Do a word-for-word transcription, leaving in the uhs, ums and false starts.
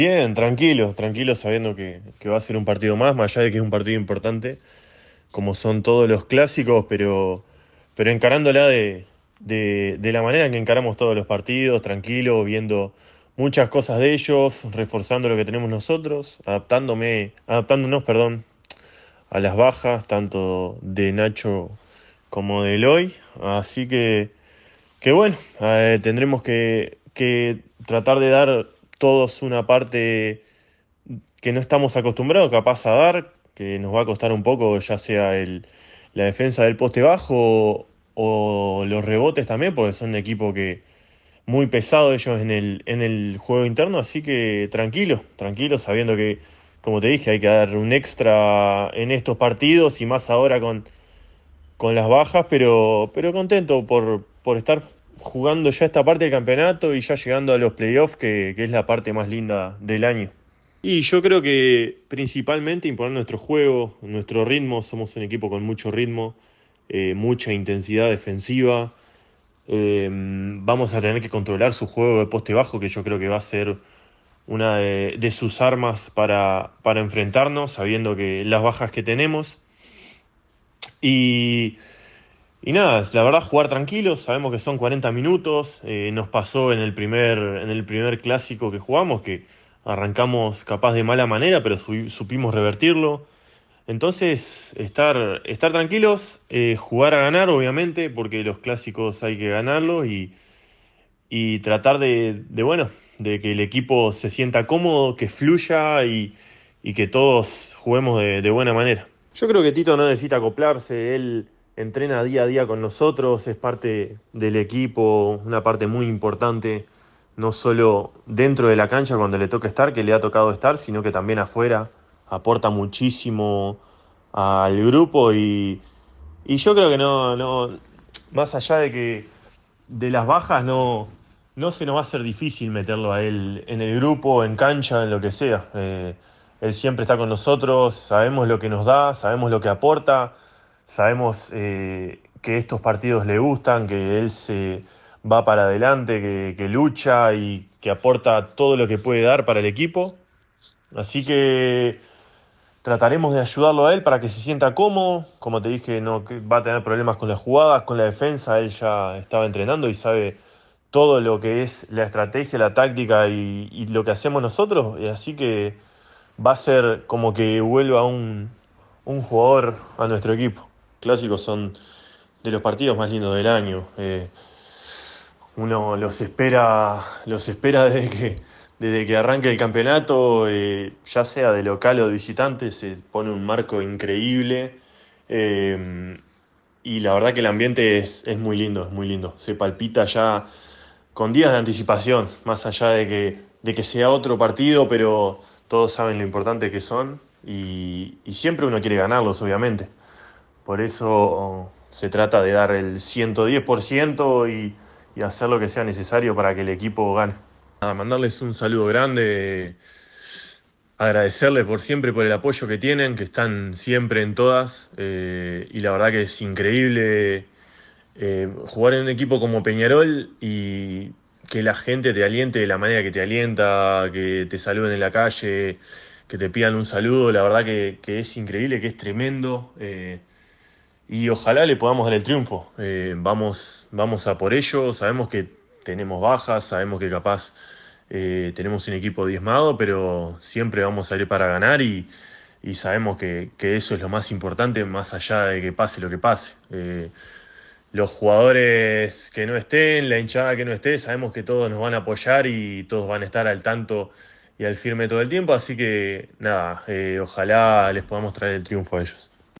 Bien, tranquilo, tranquilo sabiendo que, que va a ser un partido más, más allá de que es un partido importante, como son todos los clásicos, pero, pero encarándola de, de, de la manera en que encaramos todos los partidos, tranquilo, viendo muchas cosas de ellos, reforzando lo que tenemos nosotros, adaptándome, adaptándonos, perdón, a las bajas, tanto de Nacho como de Eloy. Así que, que bueno, eh, tendremos que, que tratar de dar todos una parte que no estamos acostumbrados capaz a dar, que nos va a costar un poco, ya sea el, la defensa del poste bajo o los rebotes también, porque son un equipo que muy pesado ellos en el, en el juego interno, así que tranquilo, tranquilo, sabiendo que, como te dije, hay que dar un extra en estos partidos y más ahora con, con las bajas, pero, pero contento por, por estar jugando ya esta parte del campeonato y ya llegando a los playoffs, que, que es la parte más linda del año. Y yo creo que principalmente imponer nuestro juego, nuestro ritmo, somos un equipo con mucho ritmo, eh, mucha intensidad defensiva. Eh, vamos a tener que controlar su juego de poste bajo, que yo creo que va a ser una de, de sus armas para, para enfrentarnos, sabiendo que las bajas que tenemos. Y, y nada, la verdad jugar tranquilos, sabemos que son cuarenta minutos, eh, nos pasó en el primer, en el primer clásico que jugamos, que arrancamos capaz de mala manera, pero su- supimos revertirlo. Entonces, estar, estar tranquilos, eh, jugar a ganar, obviamente, porque los clásicos hay que ganarlos y, y tratar de, de, bueno, de que el equipo se sienta cómodo, que fluya y, y que todos juguemos de, de buena manera. Yo creo que Tito no necesita acoplarse, él entrena día a día con nosotros, es parte del equipo, una parte muy importante, no solo dentro de la cancha cuando le toca estar, que le ha tocado estar, sino que también afuera, aporta muchísimo al grupo y, y yo creo que no, no, más allá de que de las bajas no, no se nos va a hacer difícil meterlo a él en el grupo, en cancha, en lo que sea. Eh, él siempre está con nosotros, sabemos lo que nos da, sabemos lo que aporta, sabemos eh, que estos partidos le gustan, que él se va para adelante, que, que lucha y que aporta todo lo que puede dar para el equipo. Así que trataremos de ayudarlo a él para que se sienta cómodo. Como te dije, no que va a tener problemas con las jugadas, con la defensa. Él ya estaba entrenando y sabe todo lo que es la estrategia, la táctica y, y lo que hacemos nosotros. Y así que va a ser como que vuelva un, un jugador a nuestro equipo. Clásicos son de los partidos más lindos del año. Eh, uno los espera, los espera desde que, desde que arranque el campeonato, eh, ya sea de local o de visitante, se pone un marco increíble. eh, y la verdad que el ambiente es, es muy lindo, es muy lindo. Se palpita ya con días de anticipación, más allá de que, de que sea otro partido, pero todos saben lo importante que son y, y siempre uno quiere ganarlos, obviamente. Por eso se trata de dar el ciento diez por ciento y, y hacer lo que sea necesario para que el equipo gane. Nada, mandarles un saludo grande, agradecerles por siempre por el apoyo que tienen, que están siempre en todas. Eh, y la verdad que es increíble eh, jugar en un equipo como Peñarol y que la gente te aliente de la manera que te alienta, que te saluden en la calle, que te pidan un saludo. La verdad que, que es increíble, que es tremendo. Eh, y ojalá le podamos dar el triunfo. Eh, vamos, vamos a por ello. Sabemos que tenemos bajas, sabemos que capaz eh, tenemos un equipo diezmado, pero siempre vamos a ir para ganar y, y sabemos que, que eso es lo más importante, más allá de que pase lo que pase. Eh, los jugadores que no estén, la hinchada que no esté, sabemos que todos nos van a apoyar y todos van a estar al tanto y al firme todo el tiempo. Así que nada, eh, ojalá les podamos traer el triunfo a ellos.